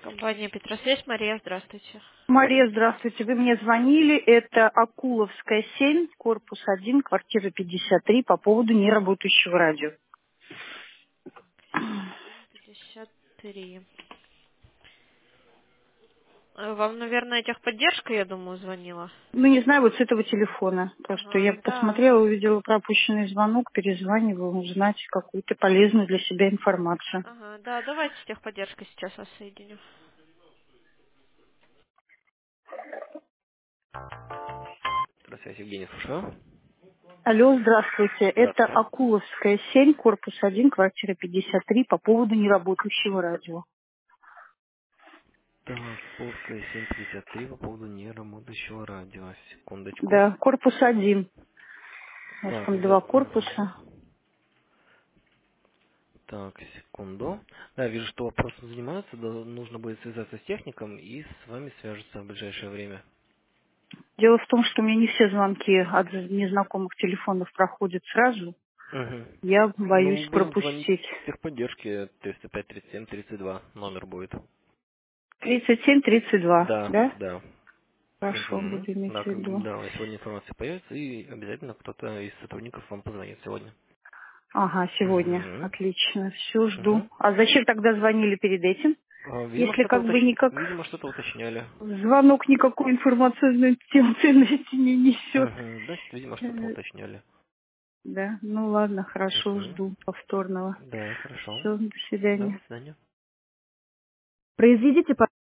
Компания Петросвязь. Мария, здравствуйте. Мария, здравствуйте. Вы мне звонили. Это Акуловская, 7, корпус 1, квартира 53 по поводу неработающего радио. 53. Вам, наверное, техподдержка, я думаю, звонила. Ну, не знаю, вот с этого телефона. Просто Ага, я да. посмотрела, увидела пропущенный звонок, перезваниваю, узнать какую-то полезную для себя информацию. Ага, да, давайте с техподдержкой сейчас вас соединю. Здравствуйте, Евгений, слушаю. Алло, здравствуйте. Это Здравствуйте. Акуловская, 7, корпус 1, квартира 53 по поводу неработающего радио. Так, Полская 753 по поводу неработающего радио. Секундочку. Да, корпус 1. У нас Так, там два корпуса. Так, секунду. Да, вижу, что вопросом занимаются. Нужно будет связаться с техником и с вами свяжутся в ближайшее время. Дело в том, что у меня не все звонки от незнакомых телефонов проходят сразу. Угу. Я Ну, боюсь мы будем звонить пропустить. в техподдержке 305-37-32, номер будет. 37-32, Да, да? да. Хорошо, Угу. буду иметь Да, в виду. да, сегодня информация появится, и обязательно кто-то из сотрудников вам позвонит сегодня. Ага, сегодня. Угу. Отлично. Все, жду. Угу. А зачем тогда звонили перед этим? Видимо, Если что-то как бы никак видимо, что-то уточняли. звонок никакой информационной ценности не несет. Угу. Значит, видимо, что-то уточняли. Да, ну ладно, хорошо, Угу. жду повторного. Да, хорошо. Все, до Да, свидания. до свидания. Произведите,